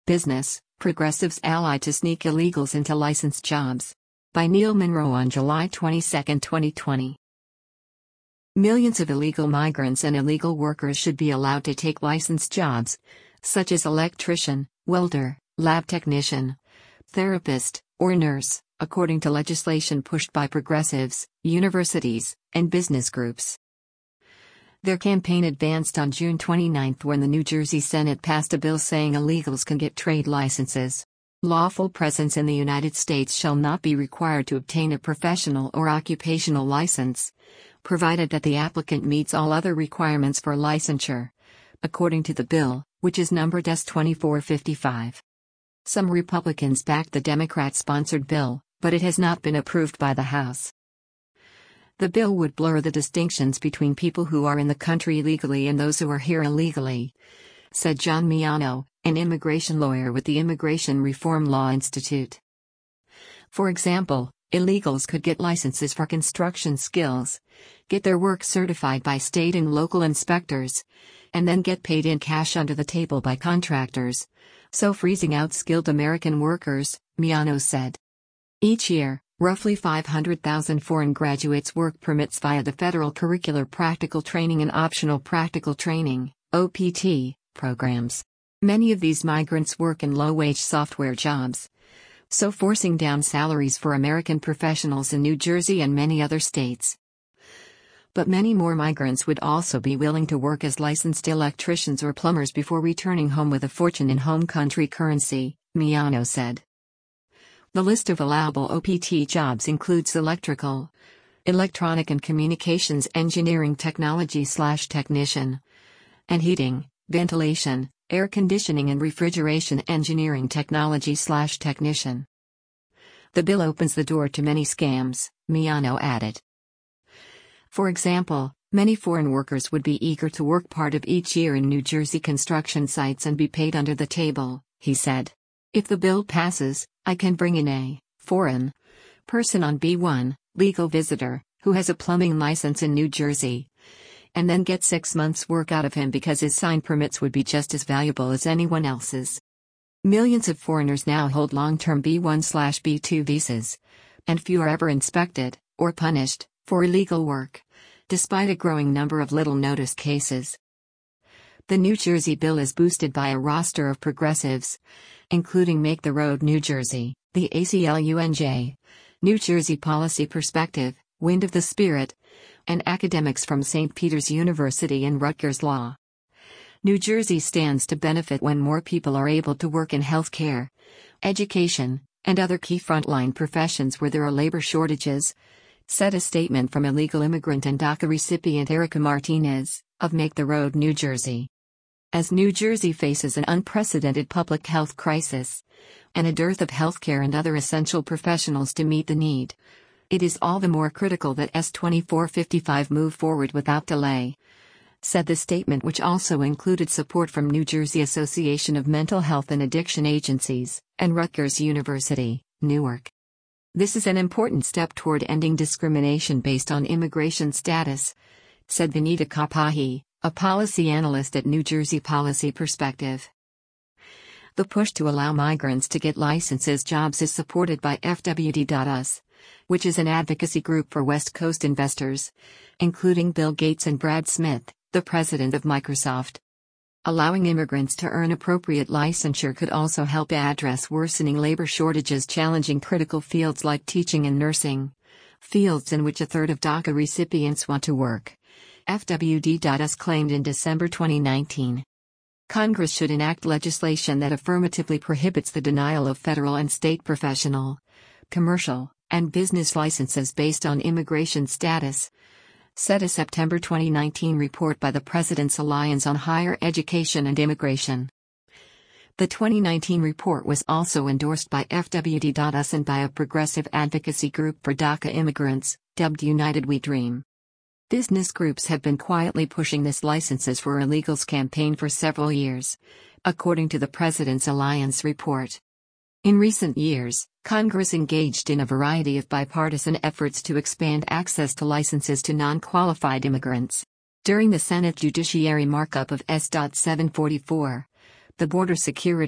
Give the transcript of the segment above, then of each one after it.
Business, Progressives Ally to Sneak Illegals into Licensed Jobs. By Neil Monroe on July 22, 2020. Millions of illegal migrants and illegal workers should be allowed to take licensed jobs, such as electrician, welder, lab technician, therapist, or nurse, according to legislation pushed by progressives, universities, and business groups. Their campaign advanced on June 29 when the New Jersey Senate passed a bill saying illegals can get trade licenses. Lawful presence in the United States shall not be required to obtain a professional or occupational license, provided that the applicant meets all other requirements for licensure, according to the bill, which is numbered S-2455. Some Republicans backed the Democrat-sponsored bill, but it has not been approved by the House. The bill would blur the distinctions between people who are in the country legally and those who are here illegally, said John Miano, an immigration lawyer with the Immigration Reform Law Institute. For example, illegals could get licenses for construction skills, get their work certified by state and local inspectors, and then get paid in cash under the table by contractors, so freezing out skilled American workers, Miano said. Each year, roughly 500,000 foreign graduates work permits via the Federal Curricular Practical Training and Optional Practical Training, OPT, programs. Many of these migrants work in low-wage software jobs, so forcing down salaries for American professionals in New Jersey and many other states. But many more migrants would also be willing to work as licensed electricians or plumbers before returning home with a fortune in home country currency, Miano said. The list of allowable OPT jobs includes electrical, electronic and communications engineering technology/technician, and heating, ventilation, air conditioning and refrigeration engineering technology/technician. The bill opens the door to many scams, Miano added. For example, many foreign workers would be eager to work part of each year in New Jersey construction sites and be paid under the table, he said. If the bill passes, I can bring in a foreign person on B1, legal visitor, who has a plumbing license in New Jersey, and then get 6 months' work out of him because his sign permits would be just as valuable as anyone else's. Millions of foreigners now hold long-term B1/B2 visas, and few are ever inspected, or punished, for illegal work, despite a growing number of little-noticed cases. The New Jersey bill is boosted by a roster of progressives, including Make the Road New Jersey, the ACLU&J, New Jersey Policy Perspective, Wind of the Spirit, and academics from St. Peter's University and Rutgers Law. New Jersey stands to benefit when more people are able to work in healthcare, education, and other key frontline professions where there are labor shortages, said a statement from illegal immigrant and DACA recipient Erica Martinez, of Make the Road New Jersey. As New Jersey faces an unprecedented public health crisis, and a dearth of healthcare and other essential professionals to meet the need, it is all the more critical that S-2455 move forward without delay, said the statement, which also included support from New Jersey Association of Mental Health and Addiction Agencies, and Rutgers University, Newark. This is an important step toward ending discrimination based on immigration status, said Vinita Kapahi, a policy analyst at New Jersey Policy Perspective. The push to allow migrants to get licenses jobs is supported by FWD.us, which is an advocacy group for West Coast investors, including Bill Gates and Brad Smith, the president of Microsoft. Allowing immigrants to earn appropriate licensure could also help address worsening labor shortages challenging critical fields like teaching and nursing, fields in which a third of DACA recipients want to work, FWD.us claimed in December 2019. Congress should enact legislation that affirmatively prohibits the denial of federal and state professional, commercial, and business licenses based on immigration status, said a September 2019 report by the President's Alliance on Higher Education and Immigration. The 2019 report was also endorsed by FWD.us and by a progressive advocacy group for DACA immigrants, dubbed United We Dream. Business groups have been quietly pushing this licenses for illegals campaign for several years, according to the President's Alliance report. In recent years, Congress engaged in a variety of bipartisan efforts to expand access to licenses to non-qualified immigrants. During the Senate Judiciary markup of S.744, the Border Security,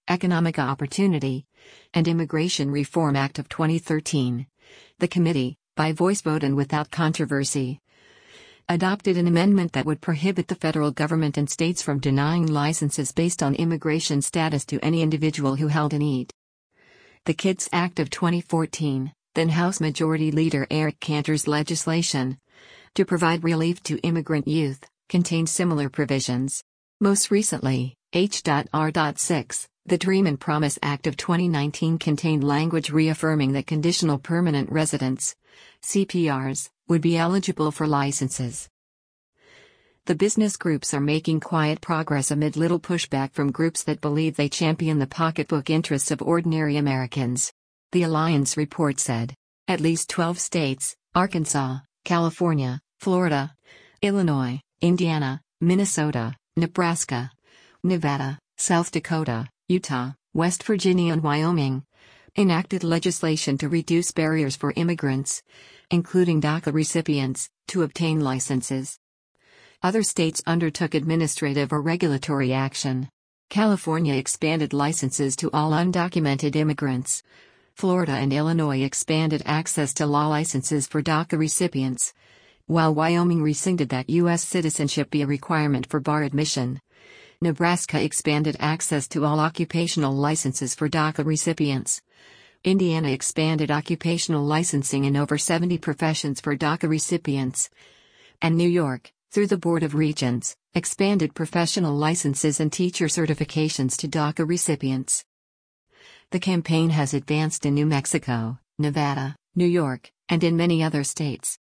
Economic Opportunity, and Immigration Reform Act of 2013. The committee, by voice vote and without controversy, adopted an amendment that would prohibit the federal government and states from denying licenses based on immigration status to any individual who held an EID. The KIDS Act of 2014, then House Majority Leader Eric Cantor's legislation to provide relief to immigrant youth, contained similar provisions. Most recently, H.R.6, the Dream and Promise Act of 2019 contained language reaffirming that conditional permanent residents, CPRs, would be eligible for licenses. The business groups are making quiet progress amid little pushback from groups that believe they champion the pocketbook interests of ordinary Americans. The Alliance report said, at least 12 states, Arkansas, California, Florida, Illinois, Indiana, Minnesota, Nebraska, Nevada, South Dakota, Utah, West Virginia and Wyoming, enacted legislation to reduce barriers for immigrants, including DACA recipients, to obtain licenses. Other states undertook administrative or regulatory action. California expanded licenses to all undocumented immigrants. Florida and Illinois expanded access to law licenses for DACA recipients, while Wyoming rescinded that U.S. citizenship be a requirement for bar admission. Nebraska expanded access to all occupational licenses for DACA recipients. Indiana expanded occupational licensing in over 70 professions for DACA recipients. And New York, through the Board of Regents, expanded professional licenses and teacher certifications to DACA recipients. The campaign has advanced in New Mexico, Nevada, New York, and in many other states.